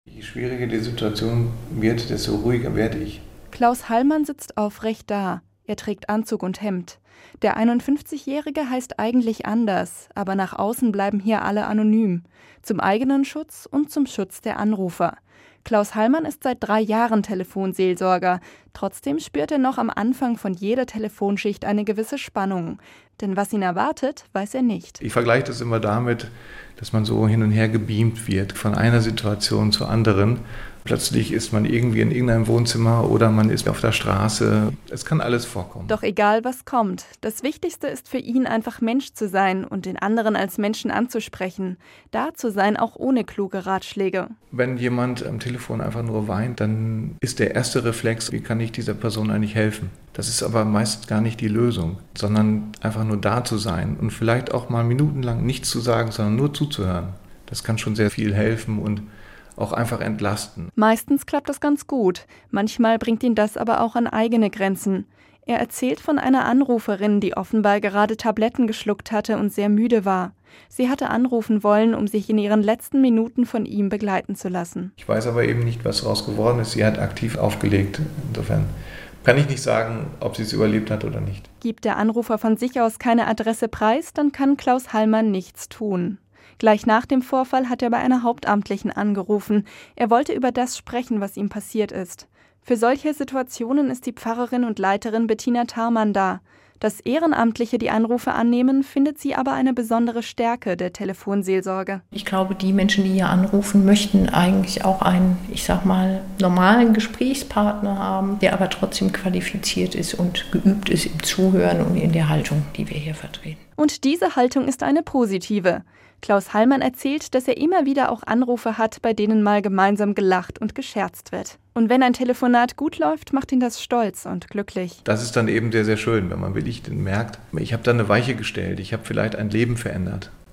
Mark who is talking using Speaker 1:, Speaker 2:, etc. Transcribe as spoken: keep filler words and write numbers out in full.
Speaker 1: Je schwieriger die Situation wird, desto ruhiger werde ich.
Speaker 2: Klaus Hallmann sitzt aufrecht da. Er trägt Anzug und Hemd. Der einundfünfzigjährige heißt eigentlich anders, aber nach außen bleiben hier alle anonym. Zum eigenen Schutz und zum Schutz der Anrufer. Klaus Hallmann ist seit drei Jahren Telefonseelsorger. Trotzdem spürt er noch am Anfang von jeder Telefonschicht eine gewisse Spannung. Denn was ihn erwartet, weiß er nicht.
Speaker 1: Ich vergleiche das immer damit, dass man so hin und her gebeamt wird, von einer Situation zur anderen. Plötzlich ist man irgendwie in irgendeinem Wohnzimmer oder man ist auf der Straße. Es kann alles vorkommen.
Speaker 2: Doch egal, was kommt, das Wichtigste ist für ihn einfach Mensch zu sein und den anderen als Menschen anzusprechen. Da zu sein, auch ohne kluge Ratschläge.
Speaker 1: Wenn jemand am Telefon einfach nur weint, dann ist der erste Reflex, wie kann ich dieser Person eigentlich helfen? Das ist aber meist gar nicht die Lösung, sondern einfach nur da zu sein und vielleicht auch mal minutenlang nichts zu sagen, sondern nur zuzuhören. Das kann schon sehr viel helfen und auch einfach entlasten.
Speaker 2: Meistens klappt das ganz gut. Manchmal bringt ihn das aber auch an eigene Grenzen. Er erzählt von einer Anruferin, die offenbar gerade Tabletten geschluckt hatte und sehr müde war. Sie hatte anrufen wollen, um sich in ihren letzten Minuten von ihm begleiten zu lassen.
Speaker 1: Ich weiß aber eben nicht, was daraus geworden ist. Sie hat aktiv aufgelegt. Insofern kann ich nicht sagen, ob sie es überlebt hat oder nicht.
Speaker 2: Gibt der Anrufer von sich aus keine Adresse preis, dann kann Klaus Hallmann nichts tun. Gleich nach dem Vorfall hat er bei einer Hauptamtlichen angerufen. Er wollte über das sprechen, was ihm passiert ist. Für solche Situationen ist die Pfarrerin und Leiterin Bettina Tharmann da. Dass Ehrenamtliche die Anrufe annehmen, findet sie aber eine besondere Stärke der Telefonseelsorge.
Speaker 3: Ich glaube, die Menschen, die hier anrufen, möchten eigentlich auch einen, ich sag mal, normalen Gesprächspartner haben, der aber trotzdem qualifiziert ist und geübt ist im Zuhören und in der Haltung, die wir hier vertreten.
Speaker 2: Und diese Haltung ist eine positive. Klaus Hallmann erzählt, dass er immer wieder auch Anrufe hat, bei denen mal gemeinsam gelacht und gescherzt wird. Und wenn ein Telefonat gut läuft, macht ihn das stolz und glücklich.
Speaker 1: Das ist dann eben sehr, sehr schön, wenn man wirklich merkt, ich habe da eine Weiche gestellt, ich habe vielleicht ein Leben verändert.